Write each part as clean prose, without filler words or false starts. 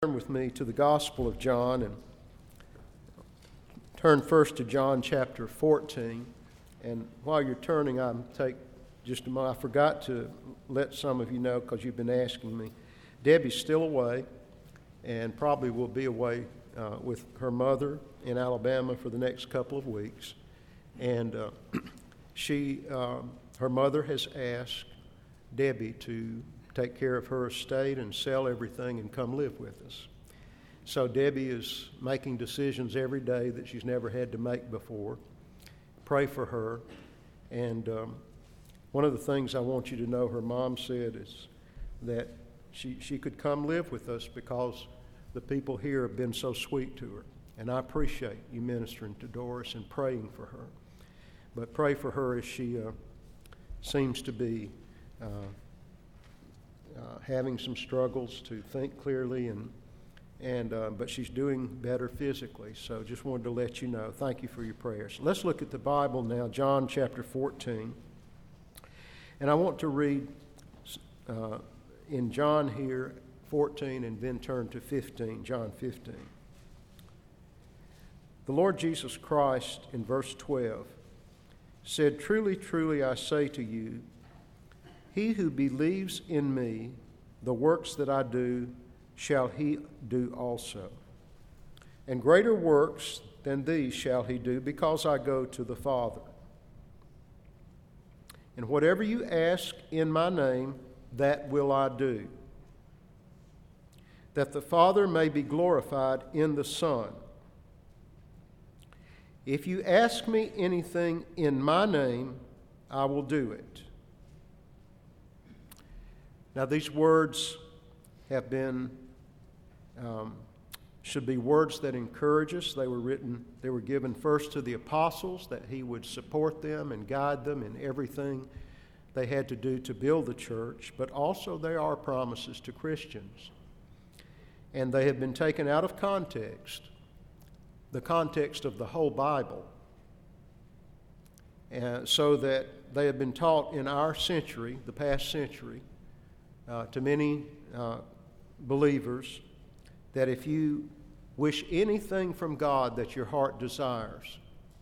Turn with me to the Gospel of John and turn first to John chapter 14. And while you're turning, I'll take just a moment. I forgot to let some of you know because you've been asking me. Debbie's still away and probably will be away with her mother in Alabama for the next couple of weeks. And her mother has asked Debbie to take care of her estate and sell everything and come live with us. So Debbie is making decisions every day that she's never had to make before. Pray for her. And one of the things I want you to know her mom said is that she could come live with us because the people here have been so sweet to her. And I appreciate you ministering to Doris and praying for her. But pray for her as she seems to be having some struggles to think clearly, but she's doing better physically. So just wanted to let you know. Thank you for your prayers. Let's look at the Bible now, John chapter 14. And I want to read in John here, 14, and then turn to 15, John 15. The Lord Jesus Christ, in verse 12, said, "Truly, truly, I say to you, he who believes in me, the works that I do, shall he do also. And greater works than these shall he do, because I go to the Father. And whatever you ask in my name, that will I do, that the Father may be glorified in the Son. If you ask me anything in my name, I will do it." Now, these words have been, should be words that encourage us. They were given first to the apostles, that he would support them and guide them in everything they had to do to build the church, but also they are promises to Christians. And they have been taken out of context, the context of the whole Bible, so that they have been taught in our century, the past century, to many believers, that if you wish anything from God that your heart desires,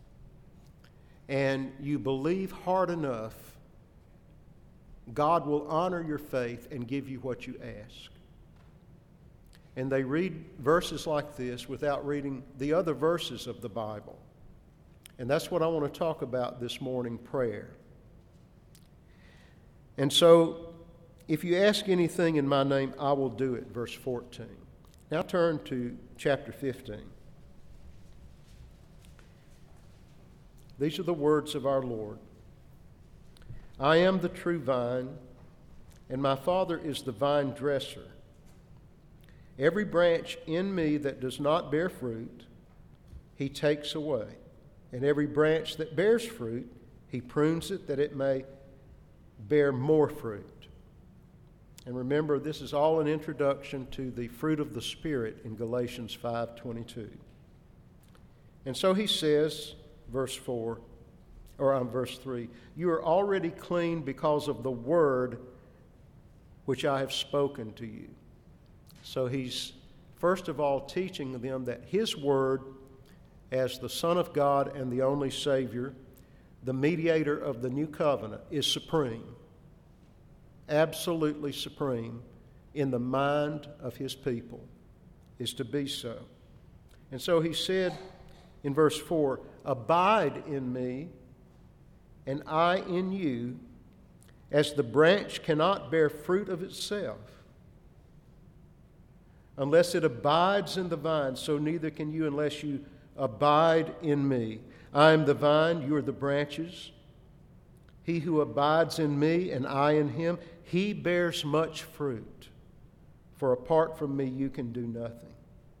and you believe hard enough, God will honor your faith and give you what you ask. And they read verses like this without reading the other verses of the Bible. And that's what I want to talk about this morning, prayer. And so, if you ask anything in my name, I will do it, verse 14. Now turn to chapter 15. These are the words of our Lord. "I am the true vine, and my Father is the vine dresser. Every branch in me that does not bear fruit, he takes away. And every branch that bears fruit, he prunes it that it may bear more fruit." And remember, this is all an introduction to the fruit of the Spirit in Galatians 5:22. And so he says, verse 3, "You are already clean because of the word which I have spoken to you." So he's first of all teaching them that his word, as the Son of God and the only Savior, the mediator of the new covenant, is supreme. Absolutely supreme in the mind of his people, is to be so. And so he said in verse 4, "Abide in me, and I in you, as the branch cannot bear fruit of itself unless it abides in the vine, so neither can you unless you abide in me. I am the vine, you are the branches. He who abides in me and I in him, he bears much fruit. For apart from me, you can do nothing."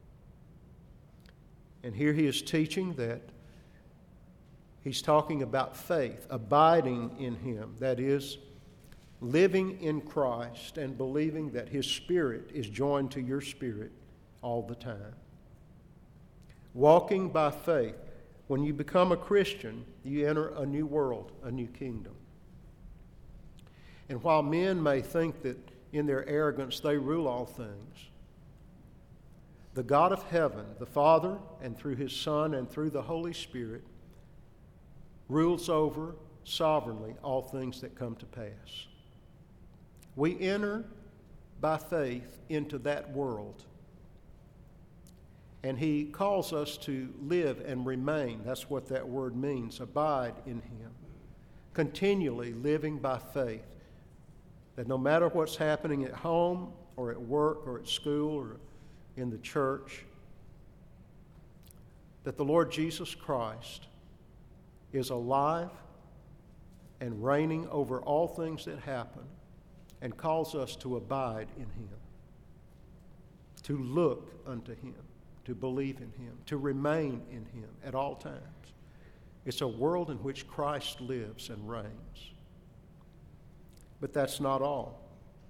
And here he is teaching that he's talking about faith, abiding in him. That is, living in Christ and believing that his Spirit is joined to your spirit all the time. Walking by faith. When you become a Christian, you enter a new world, a new kingdom. And while men may think that in their arrogance they rule all things, the God of heaven, the Father, and through his Son and through the Holy Spirit, rules over sovereignly all things that come to pass. We enter by faith into that world, and he calls us to live and remain. That's what that word means, abide in him. Continually living by faith, that no matter what's happening at home or at work or at school or in the church, that the Lord Jesus Christ is alive and reigning over all things that happen, and calls us to abide in him, to look unto him, to believe in him, to remain in him at all times. It's a world in which Christ lives and reigns. But that's not all.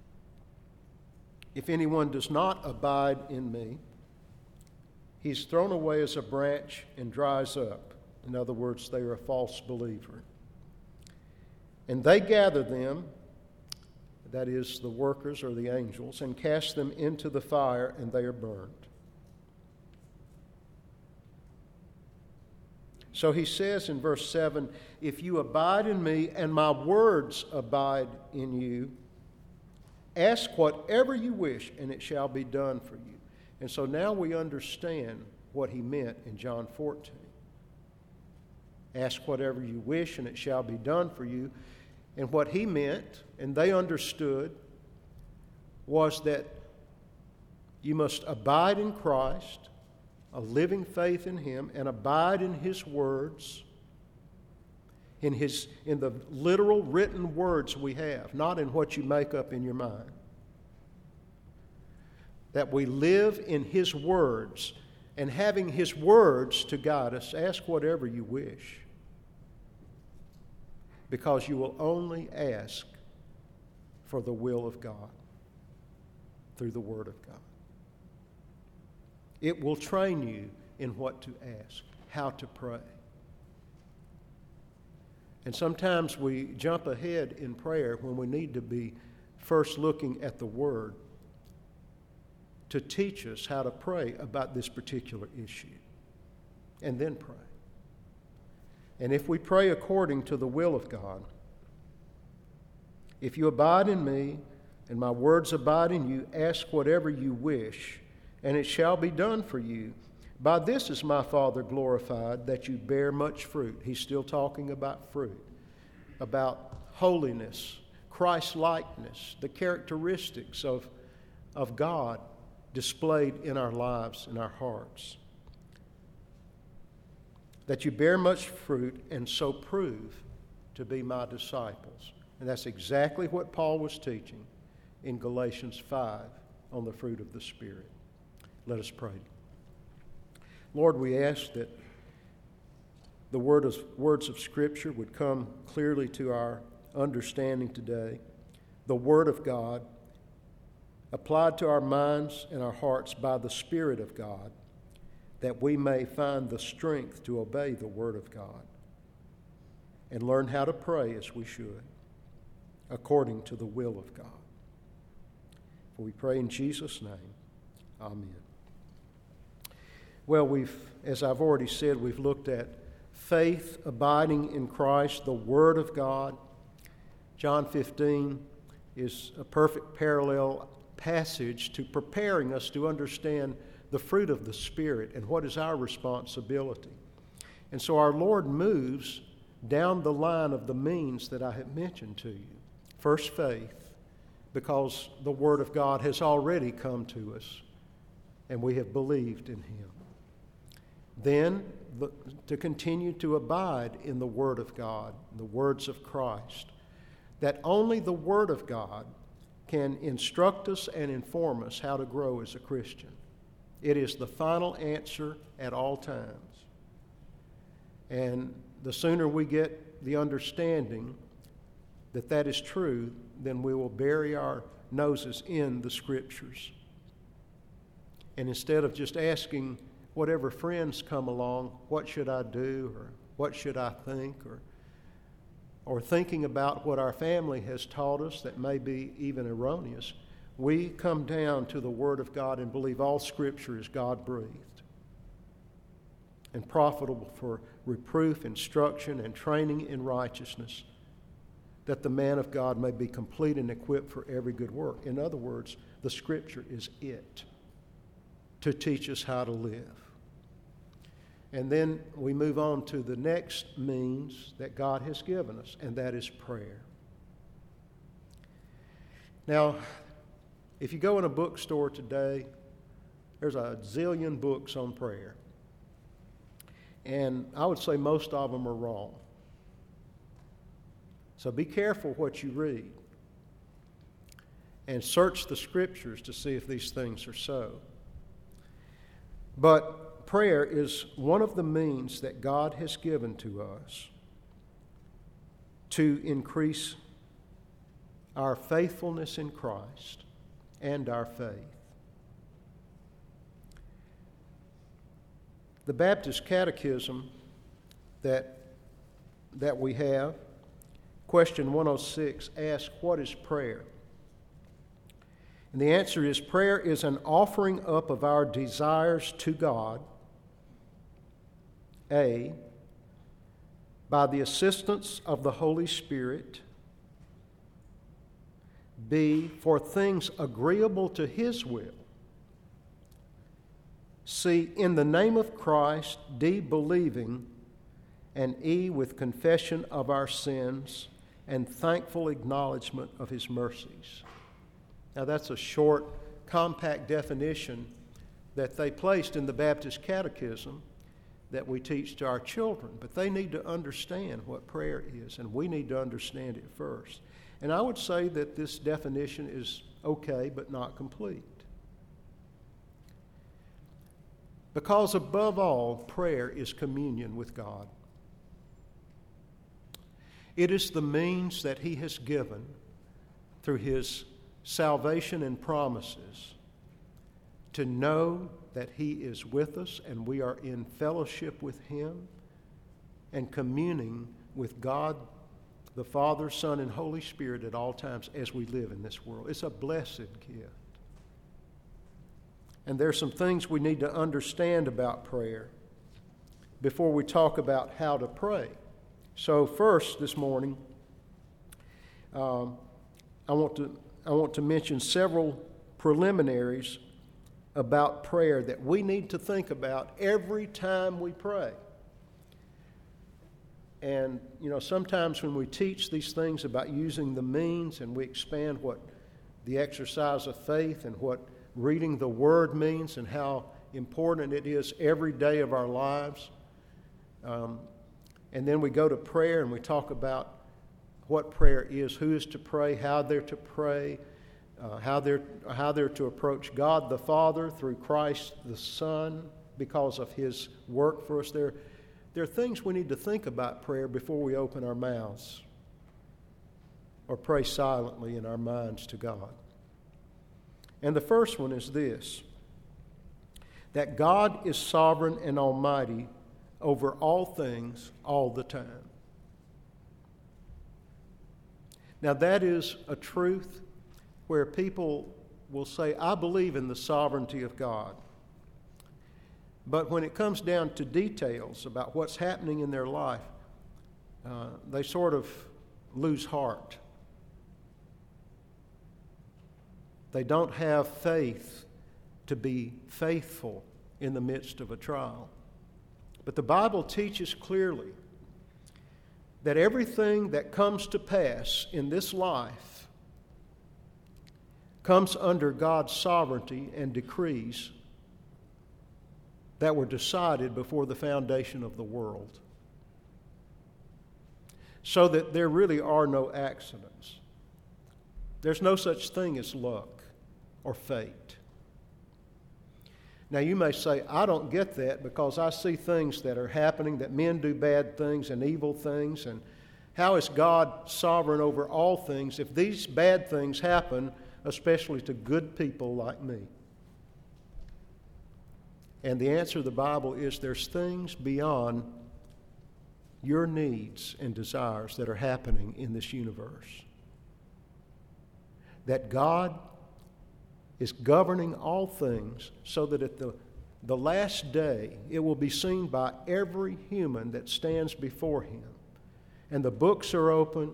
If anyone does not abide in me, he's thrown away as a branch and dries up. In other words, they are a false believer. And they gather them, that is, the workers or the angels, and cast them into the fire, and they are burned. So he says in verse 7, if you abide in me and my words abide in you, ask whatever you wish and it shall be done for you. And so now we understand what he meant in John 14. Ask whatever you wish and it shall be done for you. And what he meant, and they understood, was that you must abide in Christ, a living faith in him, and abide in his words, in the literal written words we have, not in what you make up in your mind. That we live in his words, and having his words to guide us, ask whatever you wish, because you will only ask for the will of God through the Word of God. It will train you in what to ask, how to pray. And sometimes we jump ahead in prayer when we need to be first looking at the Word to teach us how to pray about this particular issue, and then pray. And if we pray according to the will of God, if you abide in me and my words abide in you, ask whatever you wish, and it shall be done for you. By this is my Father glorified, that you bear much fruit. He's still talking about fruit, about holiness, Christ-likeness, the characteristics of God displayed in our lives, in our hearts. That you bear much fruit and so prove to be my disciples. And that's exactly what Paul was teaching in Galatians 5 on the fruit of the Spirit. Let us pray. Lord, we ask that the words of Scripture would come clearly to our understanding today. The Word of God applied to our minds and our hearts by the Spirit of God, that we may find the strength to obey the Word of God and learn how to pray as we should, according to the will of God. For we pray in Jesus' name. Amen. Well, as I've already said, we've looked at faith abiding in Christ, the Word of God. John 15 is a perfect parallel passage to preparing us to understand the fruit of the Spirit and what is our responsibility. And so our Lord moves down the line of the means that I have mentioned to you. First, faith, because the Word of God has already come to us and we have believed in Him. Then, to continue to abide in the Word of God, the words of Christ, that only the Word of God can instruct us and inform us how to grow as a Christian. It is the final answer at all times. And the sooner we get the understanding that that is true, then we will bury our noses in the Scriptures. And instead of just asking whatever friends come along, what should I do, or what should I think, or thinking about what our family has taught us that may be even erroneous, we come down to the Word of God and believe all Scripture is God-breathed and profitable for reproof, instruction, and training in righteousness, that the man of God may be complete and equipped for every good work. In other words, the Scripture is it to teach us how to live. And then we move on to the next means that God has given us, and that is prayer. Now, if you go in a bookstore today, there's a zillion books on prayer. And I would say most of them are wrong. So be careful what you read. And search the Scriptures to see if these things are so. But prayer is one of the means that God has given to us to increase our faithfulness in Christ and our faith. The Baptist Catechism that we have, question 106, asks, what is prayer? And the answer is, prayer is an offering up of our desires to God, A, by the assistance of the Holy Spirit, B, for things agreeable to His will, C, in the name of Christ, D, believing, and E, with confession of our sins and thankful acknowledgement of His mercies. Now that's a short, compact definition that they placed in the Baptist Catechism that we teach to our children. But they need to understand what prayer is, and we need to understand it first. And I would say that this definition is okay, but not complete. Because above all, prayer is communion with God. It is the means that He has given through His salvation and promises to know that He is with us and we are in fellowship with Him and communing with God, the Father, Son, and Holy Spirit at all times as we live in this world. It's a blessed gift. And there's some things we need to understand about prayer before we talk about how to pray. So first, this morning, I want to mention several preliminaries about prayer that we need to think about every time we pray. And, sometimes when we teach these things about using the means and we expand what the exercise of faith and what reading the Word means and how important it is every day of our lives. And then we go to prayer and we talk about what prayer is, who is to pray, how they're to pray, how they're to approach God the Father through Christ the Son because of His work for us. There are things we need to think about prayer before we open our mouths or pray silently in our minds to God. And the first one is this, that God is sovereign and almighty over all things all the time. Now that is a truth where people will say, I believe in the sovereignty of God. But when it comes down to details about what's happening in their life, they sort of lose heart. They don't have faith to be faithful in the midst of a trial. But the Bible teaches clearly that everything that comes to pass in this life comes under God's sovereignty and decrees that were decided before the foundation of the world. So that there really are no accidents. There's no such thing as luck or fate. Now you may say, I don't get that because I see things that are happening, that men do bad things and evil things, and how is God sovereign over all things if these bad things happen, especially to good people like me? And the answer of the Bible is there's things beyond your needs and desires that are happening in this universe. That God is governing all things so that at the last day it will be seen by every human that stands before Him. And the books are open,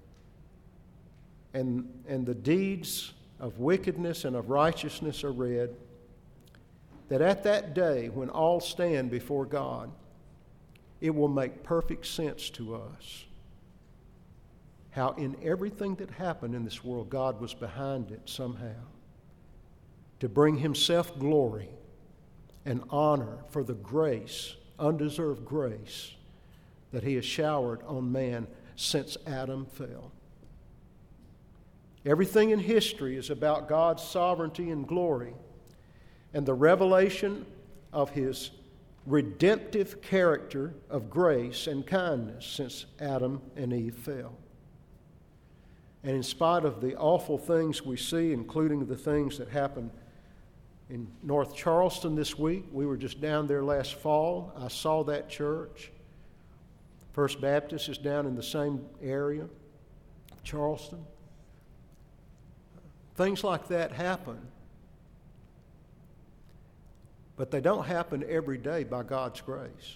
and the deeds of wickedness and of righteousness are read, that at that day when all stand before God, it will make perfect sense to us how in everything that happened in this world, God was behind it somehow to bring Himself glory and honor for the grace, undeserved grace, that He has showered on man since Adam fell. Everything in history is about God's sovereignty and glory and the revelation of His redemptive character of grace and kindness since Adam and Eve fell. And in spite of the awful things we see, including the things that happened in North Charleston this week, we were just down there last fall. I saw that church. First Baptist is down in the same area, Charleston. Things like that happen. But they don't happen every day by God's grace.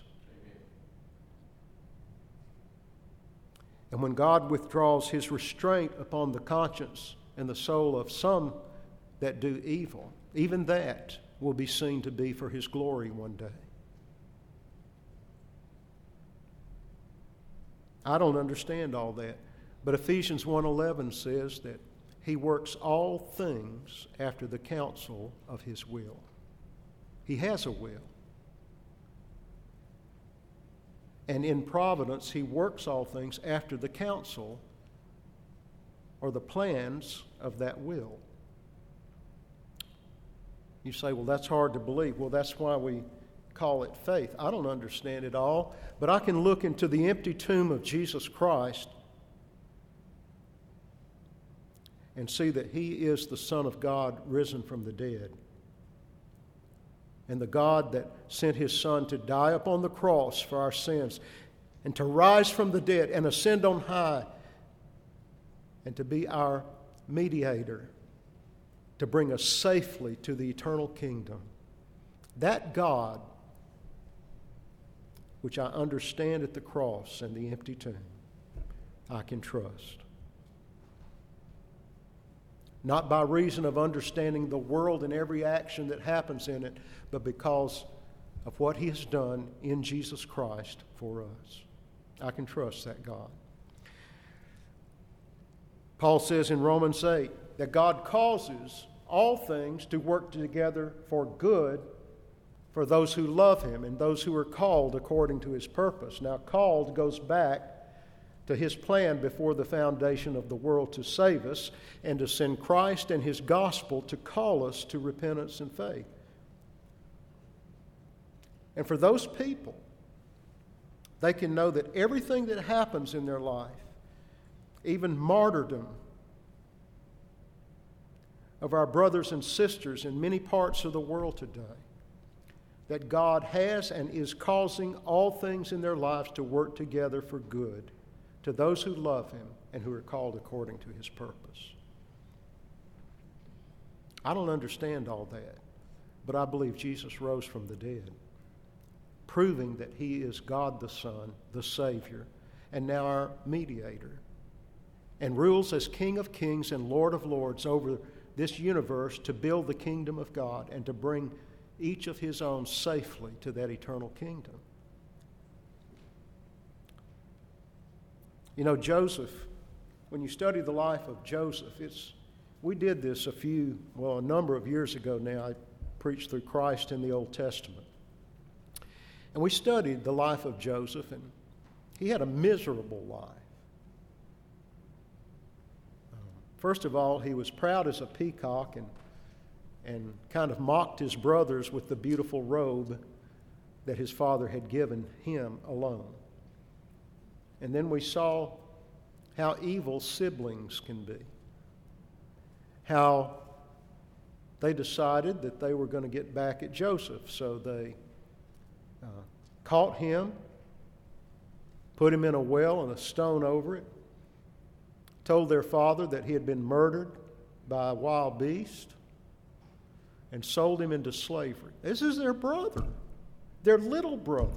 And when God withdraws His restraint upon the conscience and the soul of some that do evil, even that will be seen to be for His glory one day. I don't understand all that, but Ephesians 1:11 says that He works all things after the counsel of His will. He has a will. And in providence, He works all things after the counsel or the plans of that will. You say, well, that's hard to believe. Well, that's why we call it faith. I don't understand it all, but I can look into the empty tomb of Jesus Christ and see that He is the Son of God risen from the dead. And the God that sent His Son to die upon the cross for our sins and to rise from the dead and ascend on high and to be our mediator, to bring us safely to the eternal kingdom. That God, which I understand at the cross and the empty tomb, I can trust. Not by reason of understanding the world and every action that happens in it, but because of what He has done in Jesus Christ for us. I can trust that God. Paul says in Romans 8 that God causes all things to work together for good for those who love Him and those who are called according to His purpose. Now, called goes back to His plan before the foundation of the world to save us and to send Christ and His gospel to call us to repentance and faith. And for those people, they can know that everything that happens in their life, even martyrdom of our brothers and sisters in many parts of the world today, that God has and is causing all things in their lives to work together for good to those who love Him and who are called according to His purpose. I don't understand all that, but I believe Jesus rose from the dead, proving that He is God the Son, the Savior, and now our mediator, and rules as King of Kings and Lord of Lords over this universe to build the kingdom of God and to bring each of His own safely to that eternal kingdom. You know, Joseph, when you study the life of Joseph, we did this a number of years ago now. I preached through Christ in the Old Testament. And we studied the life of Joseph, and he had a miserable life. First of all, he was proud as a peacock and kind of mocked his brothers with the beautiful robe that his father had given him alone. And then we saw how evil siblings can be. How they decided that they were going to get back at Joseph. So they caught him, put him in a well and a stone over it, told their father that he had been murdered by a wild beast, and sold him into slavery. This is their brother, their little brother.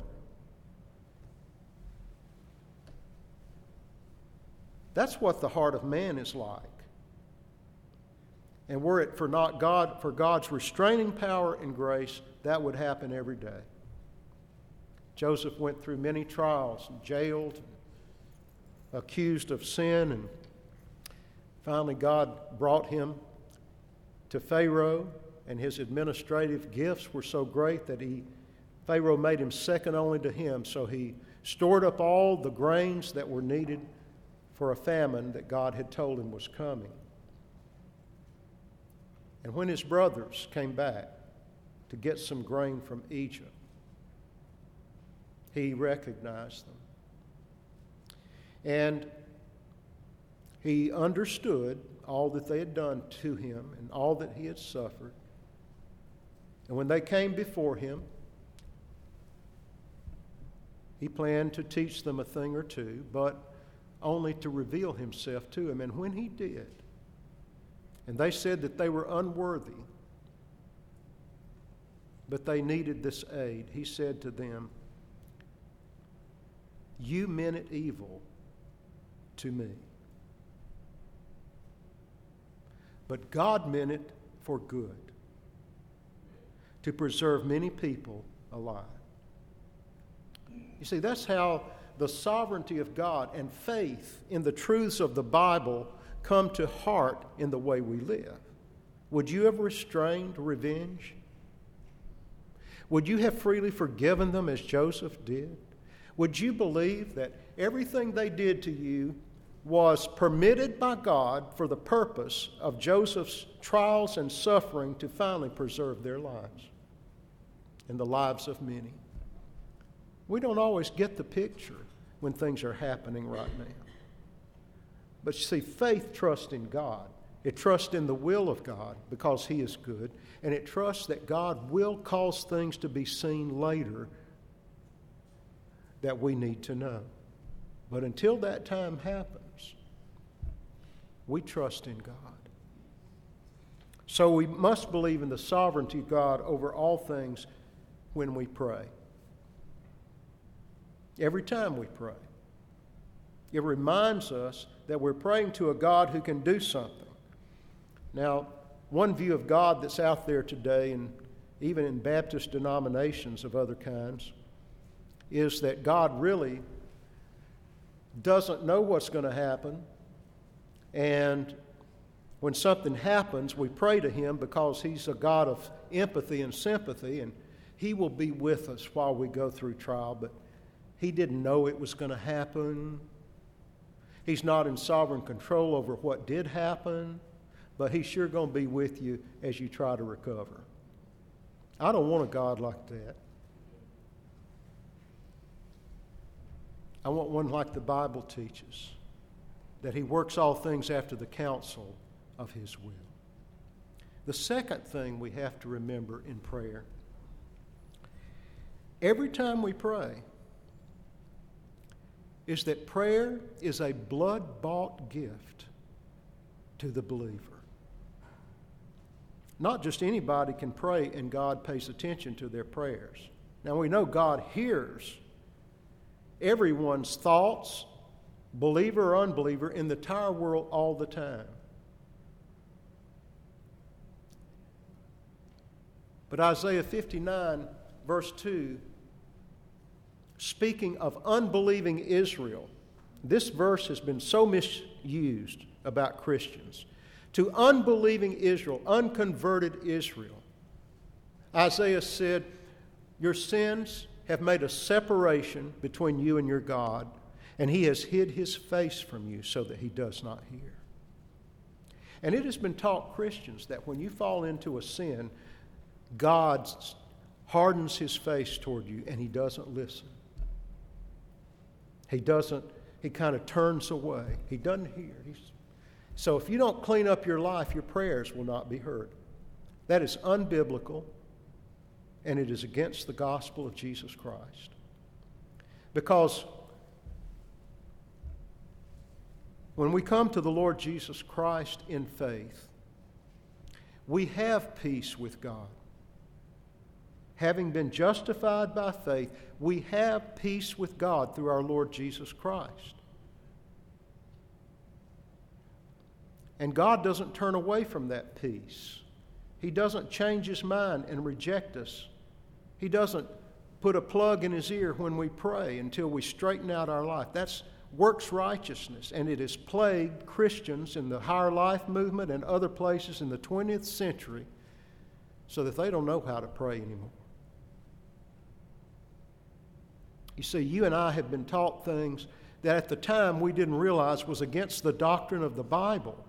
That's what the heart of man is like. And were it for God's restraining power and grace, that would happen every day. Joseph went through many trials, jailed, accused of sin, and finally God brought him to Pharaoh, and his administrative gifts were so great that Pharaoh made him second only to him, so he stored up all the grains that were needed for a famine that God had told him was coming. And when his brothers came back to get some grain from Egypt, he recognized them. And he understood all that they had done to him and all that he had suffered. And when they came before him, he planned to teach them a thing or two, but only to reveal himself to them. And when he did, and they said that they were unworthy, but they needed this aid, he said to them, "You meant it evil to me, but God meant it for good, to preserve many people alive." You see, that's how the sovereignty of God and faith in the truths of the Bible come to heart in the way we live. Would you have restrained revenge? Would you have freely forgiven them as Joseph did? Would you believe that everything they did to you was permitted by God for the purpose of Joseph's trials and suffering to finally preserve their lives and the lives of many? We don't always get the picture when things are happening right now. But you see, faith trusts in God. It trusts in the will of God because He is good, and it trusts that God will cause things to be seen later that we need to know. But until that time happens, we trust in God. So we must believe in the sovereignty of God over all things when we pray. Every time we pray, it reminds us that we're praying to a God who can do something. Now, one view of God that's out there today, and even in Baptist denominations of other kinds, is that God really doesn't know what's going to happen, and when something happens, we pray to Him because He's a God of empathy and sympathy, and He will be with us while we go through trial, but He didn't know it was going to happen. He's not in sovereign control over what did happen, but He's sure going to be with you as you try to recover. I don't want a God like that. I want one like the Bible teaches, that He works all things after the counsel of His will. The second thing we have to remember in prayer, every time we pray, is that prayer is a blood-bought gift to the believer. Not just anybody can pray and God pays attention to their prayers. Now we know God hears everyone's thoughts, believer or unbeliever, in the entire world all the time. But Isaiah 59, verse 2, speaking of unbelieving Israel, this verse has been so misused about Christians. To unbelieving Israel, unconverted Israel, Isaiah said, "Your sins have made a separation between you and your God, and He has hid His face from you so that He does not hear." And it has been taught Christians that when you fall into a sin, God hardens His face toward you and He doesn't listen. He kind of turns away. He doesn't hear. So if you don't clean up your life, your prayers will not be heard. That is unbiblical, and it is against the gospel of Jesus Christ. Because when we come to the Lord Jesus Christ in faith, We have peace with God. Having been justified by faith, we have peace with God through our Lord Jesus Christ. And God doesn't turn away from that peace. He doesn't change His mind and reject us. He doesn't put a plug in His ear when we pray until we straighten out our life. That's works righteousness, and it has plagued Christians in the Higher Life movement and other places in the 20th century so that they don't know how to pray anymore. You see, you and I have been taught things that at the time we didn't realize was against the doctrine of the Bible.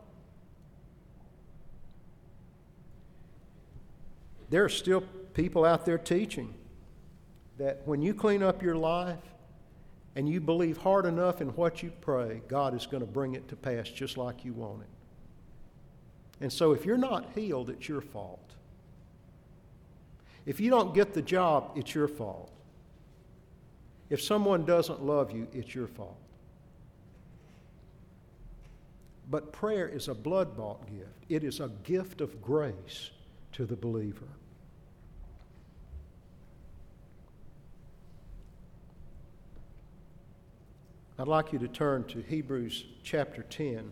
There are still people out there teaching that when you clean up your life and you believe hard enough in what you pray, God is going to bring it to pass just like you want it. And so if you're not healed, it's your fault. If you don't get the job, it's your fault. If someone doesn't love you, it's your fault. But prayer is a blood-bought gift. It is a gift of grace to the believer. I'd like you to turn to Hebrews chapter 10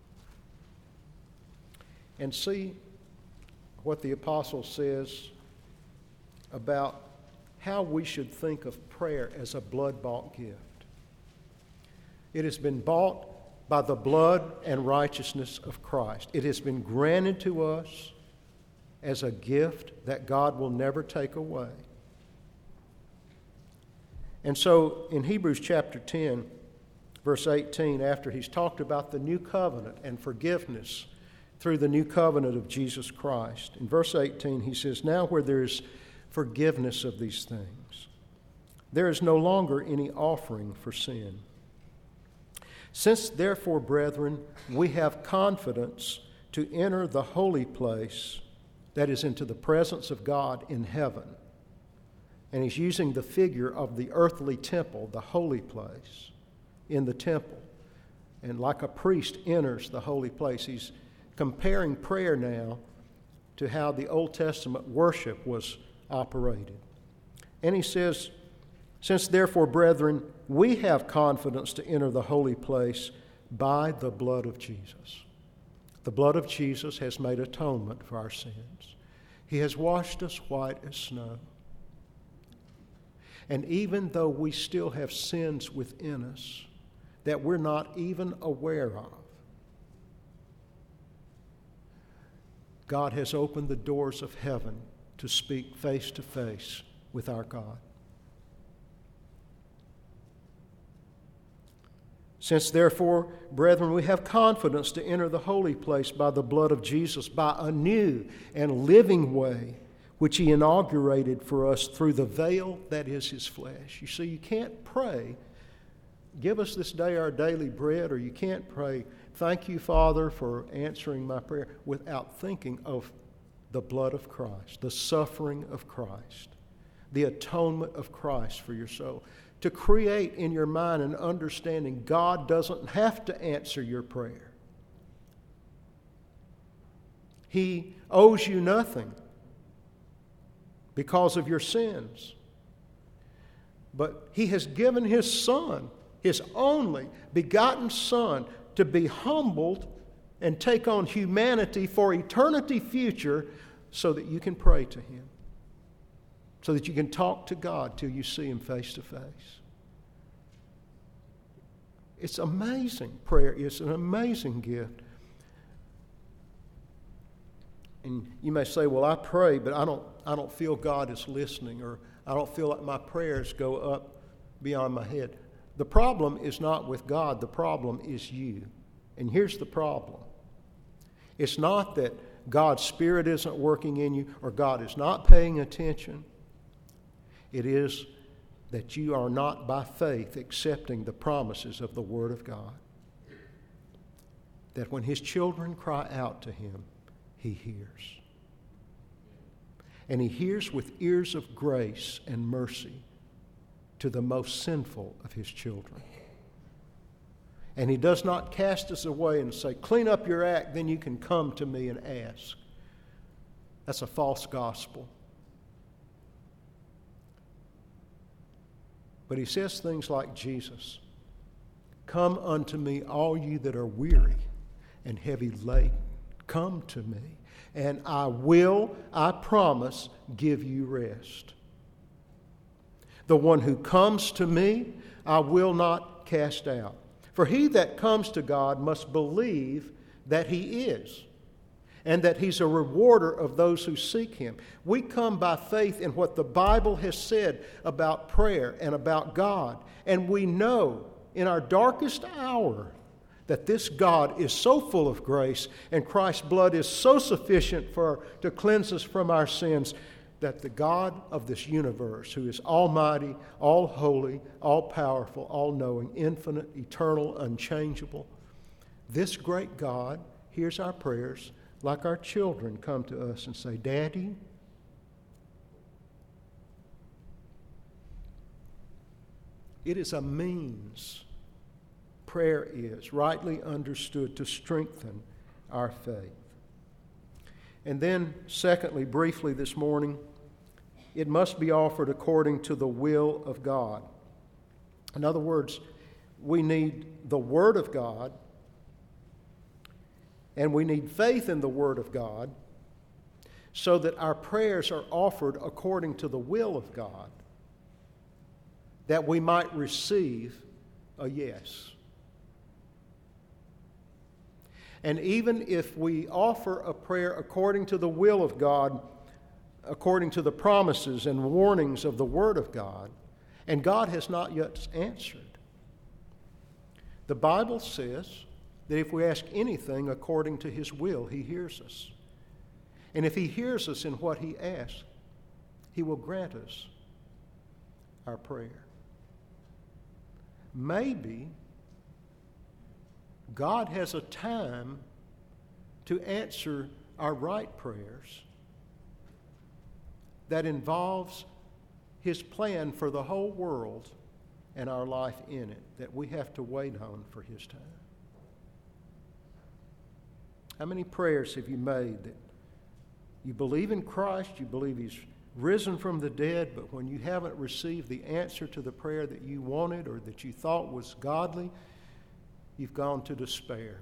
and see what the apostle says about how we should think of prayer as a blood-bought gift. It has been bought by the blood and righteousness of Christ. It has been granted to us as a gift that God will never take away. And so in Hebrews chapter 10, verse 18, after he's talked about the new covenant and forgiveness through the new covenant of Jesus Christ, in verse 18 he says, "Now where there is forgiveness of these things, there is no longer any offering for sin. Since therefore, brethren, we have confidence to enter the holy place, that is, into the presence of God in heaven." And he's using the figure of the earthly temple, the holy place, in the temple. And like a priest enters the holy place, he's comparing prayer now to how the Old Testament worship was operated. And he says, "Since therefore, brethren, we have confidence to enter the holy place by the blood of Jesus." The blood of Jesus has made atonement for our sins. He has washed us white as snow. And even though we still have sins within us that we're not even aware of, God has opened the doors of heaven to speak face to face with our God. "Since therefore, brethren, we have confidence to enter the holy place by the blood of Jesus, by a new and living way, which He inaugurated for us through the veil that is His flesh." You see, you can't pray, "Give us this day our daily bread," or you can't pray, "Thank you, Father, for answering my prayer," without thinking of the blood of Christ, the suffering of Christ, the atonement of Christ for your soul. To create in your mind an understanding God doesn't have to answer your prayer. He owes you nothing because of your sins. But He has given His Son, His only begotten Son, to be humbled and take on humanity for eternity future so that you can pray to Him, so that you can talk to God till you see Him face to face. It's amazing. Prayer is an amazing gift. And you may say, "Well, I pray, but I don't feel God is listening," or "I don't feel like my prayers go up beyond my head." The problem is not with God. The problem is you. And here's the problem. It's not that God's Spirit isn't working in you or God is not paying attention. It is that you are not by faith accepting the promises of the Word of God. That when His children cry out to Him, He hears. And He hears with ears of grace and mercy to the most sinful of His children. And He does not cast us away and say, "Clean up your act, then you can come to me and ask." That's a false gospel. But he says things like Jesus, "Come unto me, all ye that are weary and heavy laden. Come to me, and I will, I promise, give you rest. The one who comes to me, I will not cast out. For he that comes to God must believe that he is, and that he's a rewarder of those who seek him." We come by faith in what the Bible has said about prayer and about God. And we know in our darkest hour that this God is so full of grace and Christ's blood is so sufficient to cleanse us from our sins, that the God of this universe, who is almighty, all holy, all powerful, all knowing, infinite, eternal, unchangeable, this great God hears our prayers like our children come to us and say, "Daddy." It is a means, prayer is, rightly understood, to strengthen our faith. And then, secondly, briefly this morning, it must be offered according to the will of God. In other words, we need the Word of God, and we need faith in the Word of God so that our prayers are offered according to the will of God, that we might receive a yes. And even if we offer a prayer according to the will of God, according to the promises and warnings of the Word of God, and God has not yet answered, the Bible says that if we ask anything according to His will, He hears us. And if He hears us in what He asks, He will grant us our prayer. Maybe God has a time to answer our right prayers that involves His plan for the whole world and our life in it, that we have to wait on for His time. How many prayers have you made that you believe in Christ, you believe He's risen from the dead, but when you haven't received the answer to the prayer that you wanted or that you thought was godly, you've gone to despair?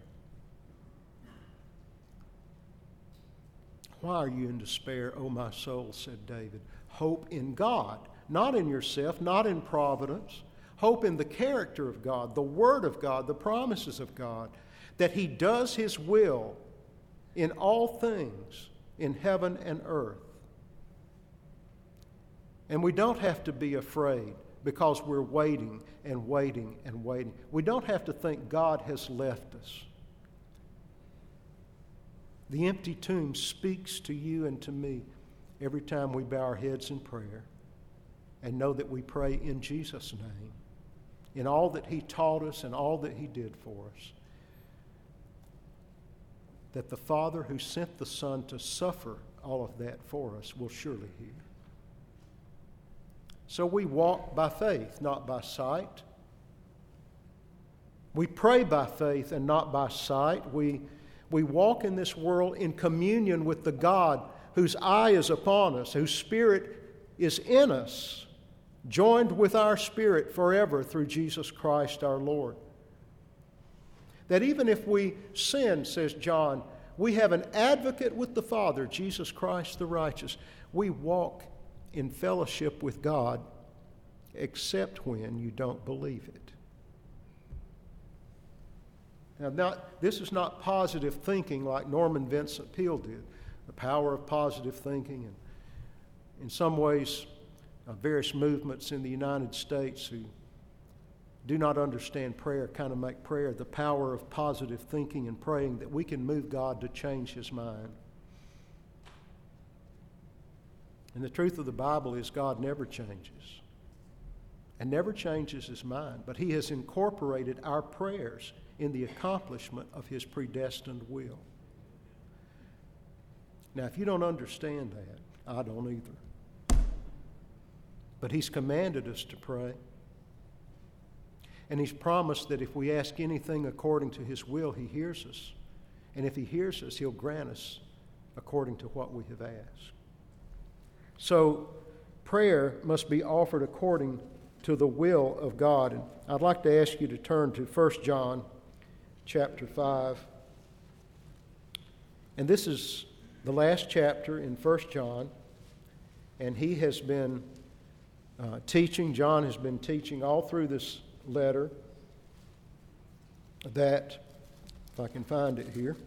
Why are you in despair, O my soul, said David? Hope in God, not in yourself, not in providence. Hope in the character of God, the Word of God, the promises of God, that He does His will in all things in heaven and earth. And we don't have to be afraid because we're waiting and waiting and waiting. We don't have to think God has left us. The empty tomb speaks to you and to me every time we bow our heads in prayer and know that we pray in Jesus' name, in all that He taught us and all that He did for us, that the Father who sent the Son to suffer all of that for us will surely hear. So we walk by faith, not by sight. We pray by faith and not by sight. We walk in this world in communion with the God whose eye is upon us, whose Spirit is in us, joined with our spirit forever through Jesus Christ our Lord. That even if we sin, says John, we have an advocate with the Father, Jesus Christ the righteous. We walk in fellowship with God, except when you don't believe it. Now, this is not positive thinking like Norman Vincent Peale did, the power of positive thinking. And in some ways, various movements in the United States who do not understand prayer kind of make prayer the power of positive thinking and praying, that we can move God to change His mind. And the truth of the Bible is God never changes and never changes His mind, but He has incorporated our prayers in the accomplishment of His predestined will. Now, if you don't understand that, I don't either. But He's commanded us to pray. And He's promised that if we ask anything according to His will, He hears us. And if He hears us, He'll grant us according to what we have asked. So prayer must be offered according to the will of God. And I'd like to ask you to turn to 1 John chapter 5. And this is the last chapter in 1 John. And he has been John has been teaching all through this letter that, if I can find it here,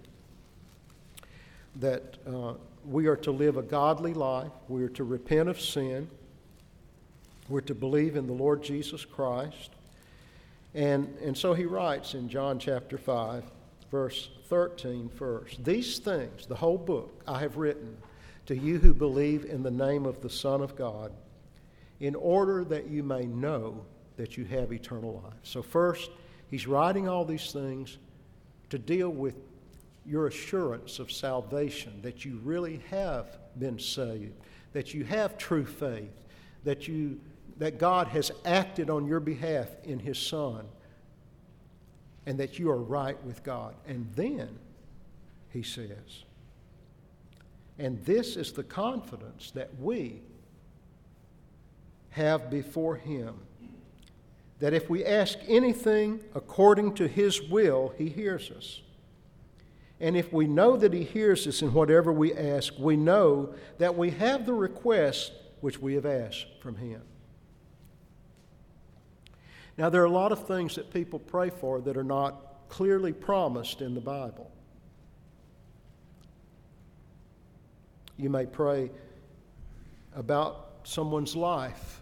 that we are to live a godly life. We are to repent of sin. We're to believe in the Lord Jesus Christ. And so he writes in John chapter 5, verse 13 first, "These things, the whole book, I have written to you who believe in the name of the Son of God, in order that you may know that you have eternal life." So first, he's writing all these things to deal with your assurance of salvation, that you really have been saved, that you have true faith, that God has acted on your behalf in His Son, and that you are right with God. And then, he says, and this is the confidence that we have before Him, that if we ask anything according to His will, He hears us. And if we know that He hears us in whatever we ask, we know that we have the request which we have asked from Him. Now, there are a lot of things that people pray for that are not clearly promised in the Bible. You may pray about someone's life,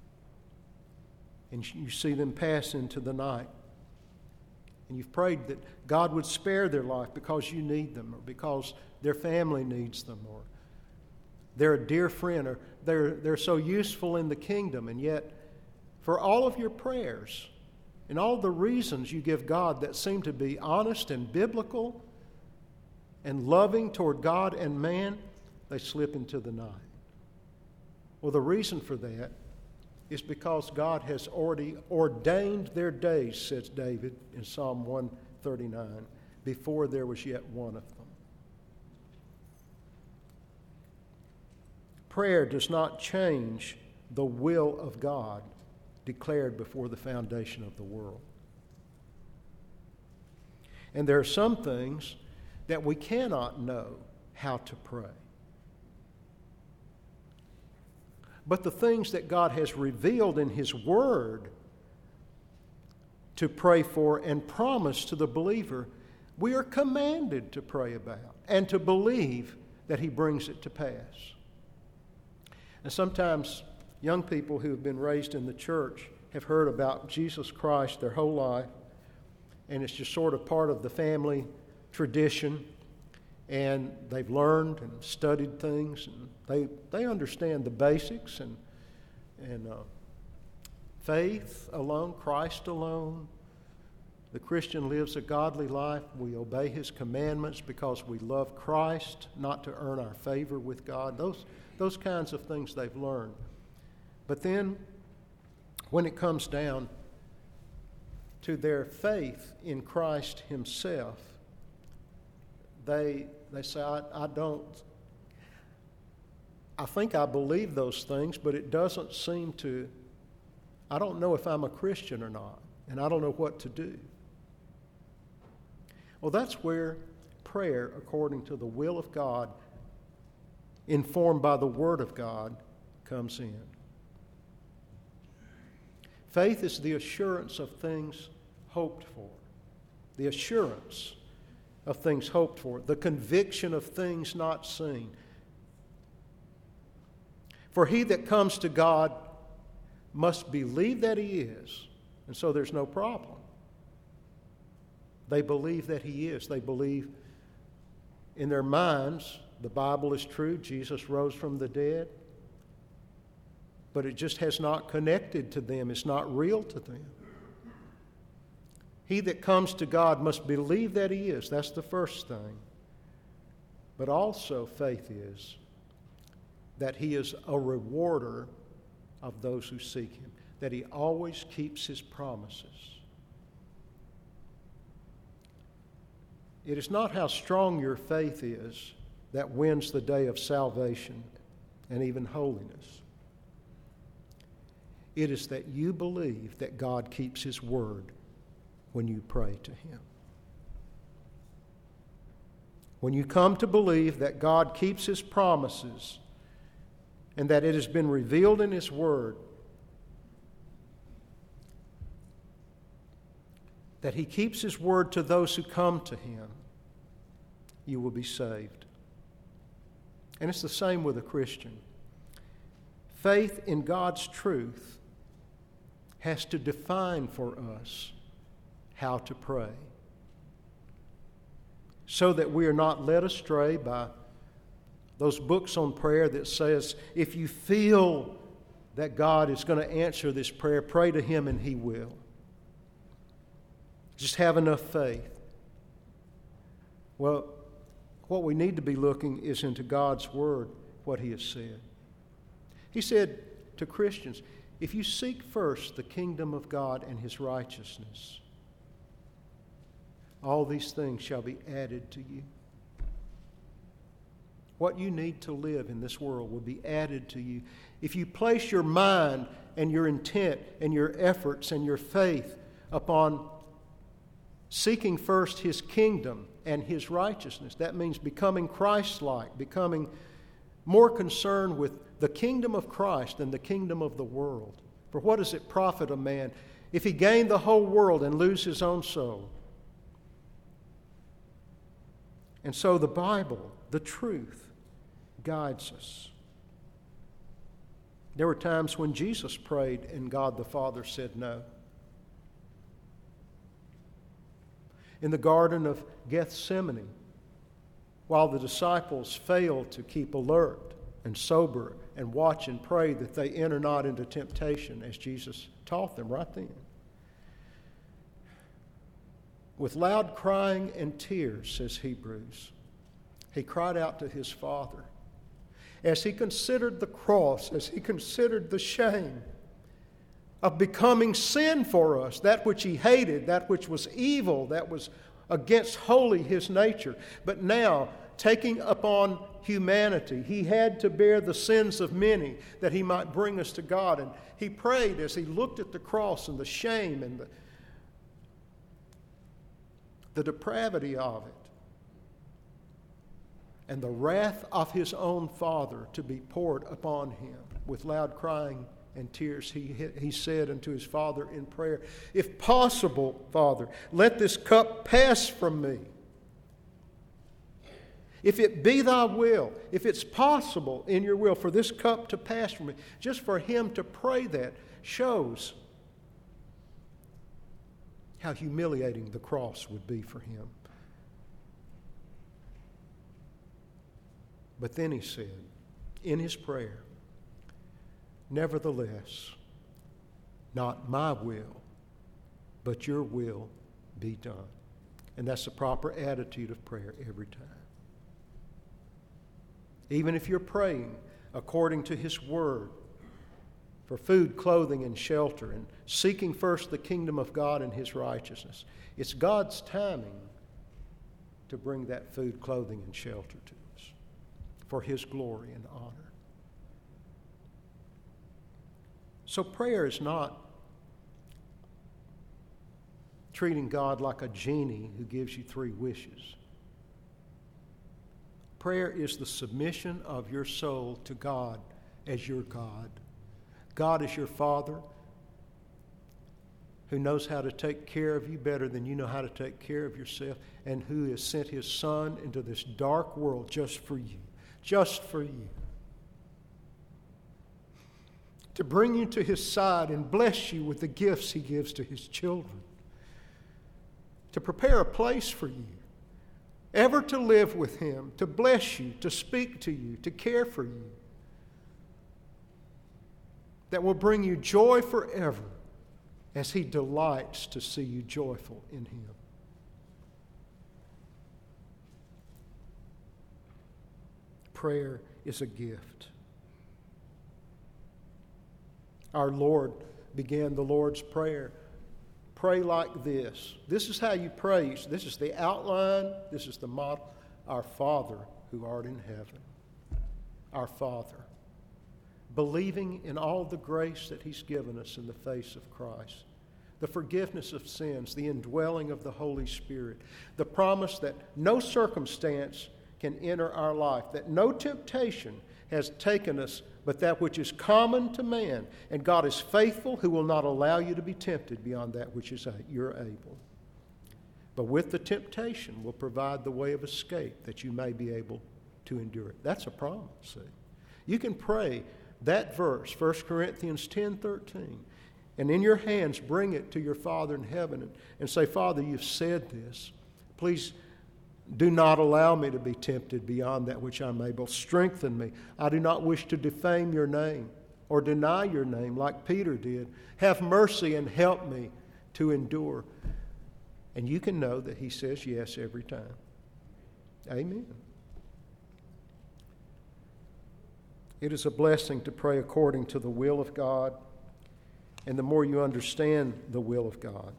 and you see them pass into the night. And you've prayed that God would spare their life because you need them, or because their family needs them, or they're a dear friend, or they're so useful in the kingdom. And yet, for all of your prayers and all the reasons you give God that seem to be honest and biblical and loving toward God and man, they slip into the night. Well, the reason for that is because God has already ordained their days, says David in Psalm 139, before there was yet one of them. Prayer does not change the will of God declared before the foundation of the world. And there are some things that we cannot know how to pray. But the things that God has revealed in His Word to pray for and promise to the believer, we are commanded to pray about and to believe that He brings it to pass. And sometimes young people who have been raised in the church have heard about Jesus Christ their whole life, and it's just sort of part of the family tradition, and they've learned and studied things, and they understand the basics and faith alone, Christ alone. The Christian lives a godly life. We obey His commandments because we love Christ, not to earn our favor with God. Those kinds of things they've learned. But then, when it comes down to their faith in Christ Himself, they say, I think I believe those things, but it doesn't seem to, I don't know if I'm a Christian or not, and I don't know what to do. Well, that's where prayer, according to the will of God, informed by the Word of God, comes in. Faith is the assurance of things hoped for. The assurance of things hoped for. The conviction of things not seen. For he that comes to God must believe that He is, and so there's no problem. They believe that He is. They believe in their minds the Bible is true, Jesus rose from the dead, but it just has not connected to them. It's not real to them. He that comes to God must believe that He is. That's the first thing. But also faith is that He is a rewarder of those who seek Him, that He always keeps His promises. It is not how strong your faith is that wins the day of salvation and even holiness. It is that you believe that God keeps His word when you pray to Him. When you come to believe that God keeps His promises and that it has been revealed in His word, that He keeps His word to those who come to Him, you will be saved. And it's the same with a Christian. Faith in God's truth has to define for us how to pray, so that we are not led astray by those books on prayer that says, if you feel that God is going to answer this prayer, pray to Him and He will. Just have enough faith. Well, what we need to be looking is into God's Word, what He has said. He said to Christians, if you seek first the kingdom of God and His righteousness, all these things shall be added to you. What you need to live in this world will be added to you. If you place your mind and your intent and your efforts and your faith upon seeking first His kingdom and His righteousness, that means becoming Christ-like, becoming more concerned with the kingdom of Christ than the kingdom of the world. For what does it profit a man if he gain the whole world and lose his own soul? And so the Bible, the truth, guides us. There were times when Jesus prayed and God the Father said no. In the Garden of Gethsemane, while the disciples failed to keep alert and sober and watch and pray that they enter not into temptation, as Jesus taught them right then. With loud crying and tears, says Hebrews, he cried out to his Father. As he considered the cross, as he considered the shame of becoming sin for us, that which he hated, that which was evil, that was against holy his nature. But now, taking upon humanity, he had to bear the sins of many that he might bring us to God. And he prayed as he looked at the cross and the shame and the depravity of it, and the wrath of his own Father to be poured upon him. With loud crying and tears, he said unto his Father in prayer, if possible, Father, let this cup pass from me. If it be thy will, if it's possible in your will for this cup to pass from me, just for him to pray that shows how humiliating the cross would be for him. But then he said, in his prayer, nevertheless, not my will, but your will be done. And that's the proper attitude of prayer every time. Even if you're praying according to his word for food, clothing, and shelter, and seeking first the kingdom of God and his righteousness, it's God's timing to bring that food, clothing, and shelter to us for his glory and honor. So prayer is not treating God like a genie who gives you 3 wishes. Prayer is the submission of your soul to God as your God. God is your Father who knows how to take care of you better than you know how to take care of yourself, and who has sent his Son into this dark world just for you. Just for you. To bring you to his side and bless you with the gifts he gives to his children. To prepare a place for you. Ever to live with him, to bless you, to speak to you, to care for you. That will bring you joy forever as he delights to see you joyful in him. Prayer is a gift. Our Lord began the Lord's Prayer. Pray like this. This is how you pray. This is the outline. This is the model. Our Father who art in heaven, our Father, believing in all the grace that He's given us in the face of Christ, the forgiveness of sins, the indwelling of the Holy Spirit, the promise that no circumstance can enter our life, that no temptation has taken us but that which is common to man, and God is faithful, who will not allow you to be tempted beyond that which is you're able. But with the temptation will provide the way of escape that you may be able to endure it. That's a promise, see. You can pray that verse, 1 Corinthians 10:13, and in your hands bring it to your Father in heaven and say, Father, you've said this. Please do not allow me to be tempted beyond that which I'm able. Strengthen me. I do not wish to defame your name or deny your name like Peter did. Have mercy and help me to endure. And you can know that He says yes every time. Amen. It is a blessing to pray according to the will of God, and the more you understand the will of God,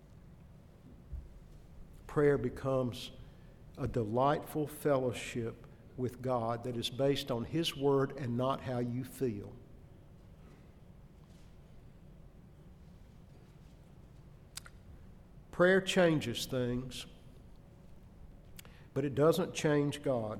prayer becomes a delightful fellowship with God that is based on His Word and not how you feel. Prayer changes things, but it doesn't change God.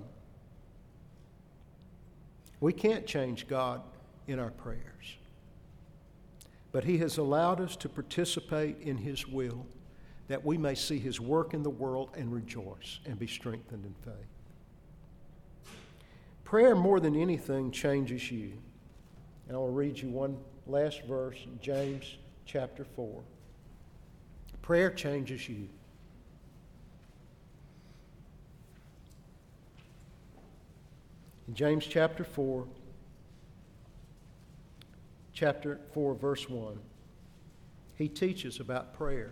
We can't change God in our prayers, but He has allowed us to participate in His will, that we may see His work in the world and rejoice and be strengthened in faith. Prayer, more than anything, changes you. And I will read you one last verse in James chapter 4. Prayer changes you. In James chapter 4, verse 1, he teaches about prayer.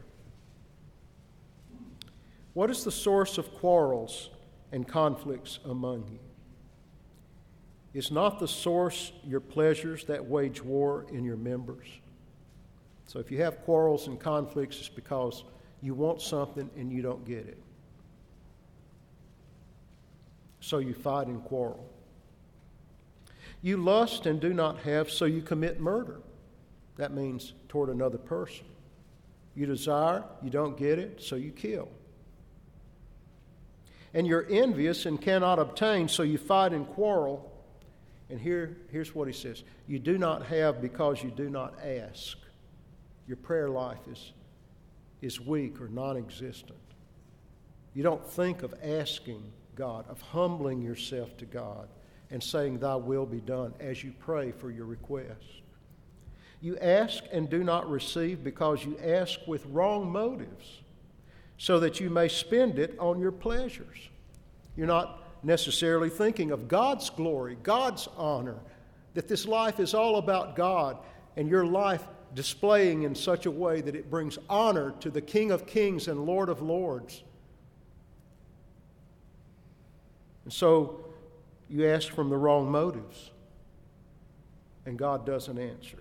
What is the source of quarrels and conflicts among you? Is not the source your pleasures that wage war in your members? So if you have quarrels and conflicts, it's because you want something and you don't get it. So you fight and quarrel. You lust and do not have, so you commit murder. That means toward another person. You desire, you don't get it, so you kill. And you're envious and cannot obtain, so you fight and quarrel. And here's what he says. You do not have because you do not ask. Your prayer life is weak or non-existent. You don't think of asking God, of humbling yourself to God and saying, Thy will be done, as you pray for your request. You ask and do not receive because you ask with wrong motives, so that you may spend it on your pleasures. You're not necessarily thinking of God's glory, God's honor, that this life is all about God, and your life displaying in such a way that it brings honor to the King of Kings and Lord of Lords. And so you ask from the wrong motives, and God doesn't answer.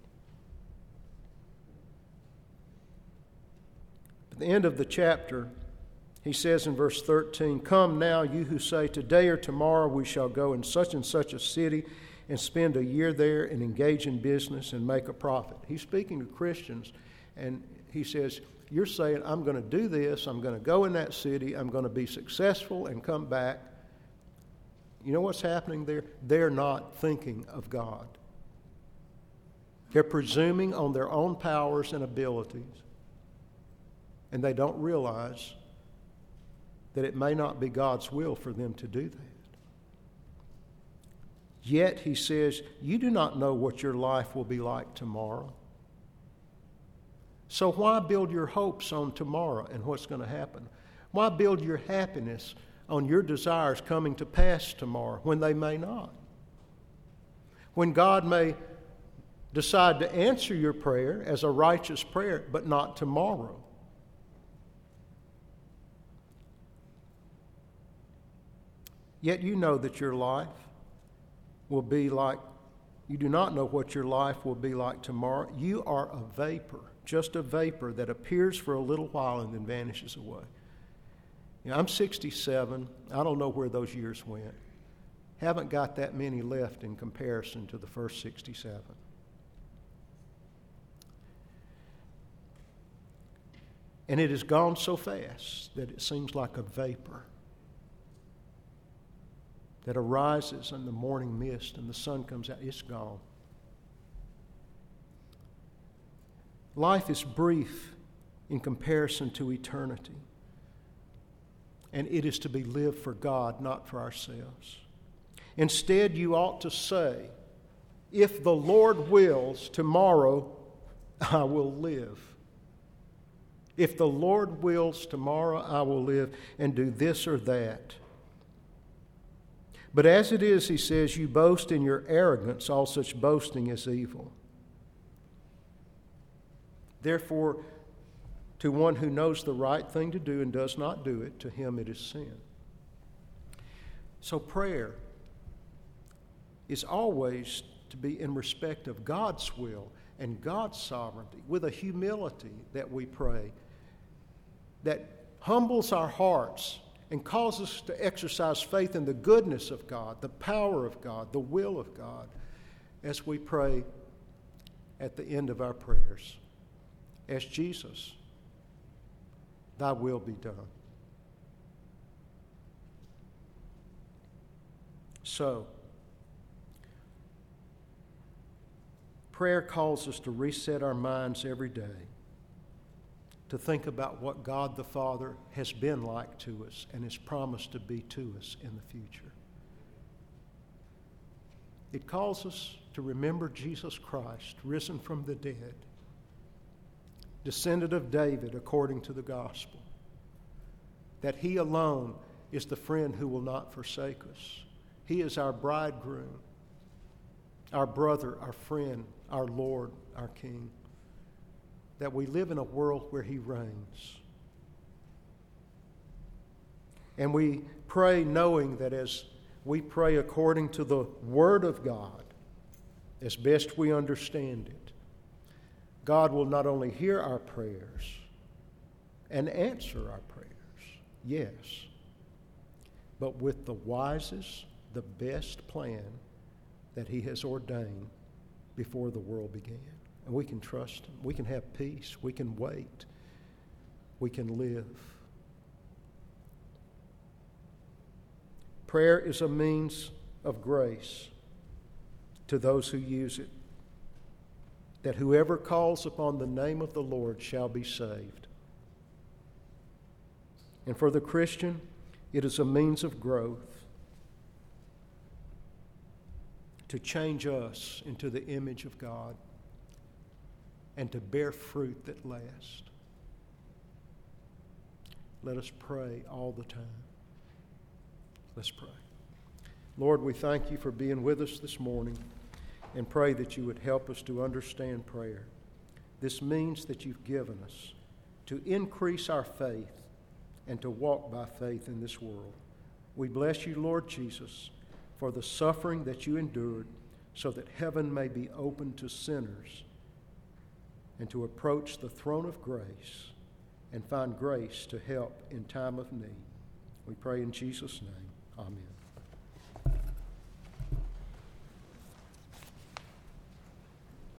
At the end of the chapter, he says in verse 13, Come now, you who say, Today or tomorrow we shall go in such and such a city and spend a year there and engage in business and make a profit. He's speaking to Christians, and he says, You're saying, I'm going to do this, I'm going to go in that city, I'm going to be successful and come back. You know what's happening there? They're not thinking of God. They're presuming on their own powers and abilities, and they don't realize that it may not be God's will for them to do that. Yet, he says, you do not know what your life will be like tomorrow. So why build your hopes on tomorrow and what's going to happen? Why build your happiness on your desires coming to pass tomorrow when they may not? When God may decide to answer your prayer as a righteous prayer, but not tomorrow. Yet you know that your life will be like, you do not know what your life will be like tomorrow. You are a vapor, just a vapor that appears for a little while and then vanishes away. I'm 67. I don't know where those years went. Haven't got that many left in comparison to the first 67. And it has gone so fast that it seems like a vapor that arises in the morning mist and the sun comes out. It's gone. Life is brief in comparison to eternity. And it is to be lived for God, not for ourselves. Instead, you ought to say, if the Lord wills, tomorrow I will live. If the Lord wills, tomorrow I will live and do this or that. But as it is, he says, you boast in your arrogance. All such boasting is evil. Therefore, to one who knows the right thing to do and does not do it, to him it is sin. So prayer is always to be in respect of God's will and God's sovereignty, with a humility that we pray that humbles our hearts and causes us to exercise faith in the goodness of God, the power of God, the will of God, as we pray at the end of our prayers. Ask Jesus, thy will be done. So, prayer calls us to reset our minds every day, to think about what God the Father has been like to us and has promised to be to us in the future. It calls us to remember Jesus Christ, risen from the dead, descendant of David according to the gospel, that he alone is the friend who will not forsake us. He is our bridegroom, our brother, our friend, our Lord, our King, that we live in a world where he reigns. And we pray knowing that as we pray according to the Word of God, as best we understand it, God will not only hear our prayers and answer our prayers, yes, but with the wisest, the best plan that he has ordained before the world began. And we can trust him. We can have peace. We can wait. We can live. Prayer is a means of grace to those who use it, that whoever calls upon the name of the Lord shall be saved. And for the Christian, it is a means of growth to change us into the image of God and to bear fruit that lasts. Let us pray all the time. Let's pray. Lord, we thank you for being with us this morning and pray that you would help us to understand prayer. This means that you've given us to increase our faith and to walk by faith in this world. We bless you, Lord Jesus, for the suffering that you endured so that heaven may be open to sinners and to approach the throne of grace and find grace to help in time of need. We pray in Jesus' name. Amen.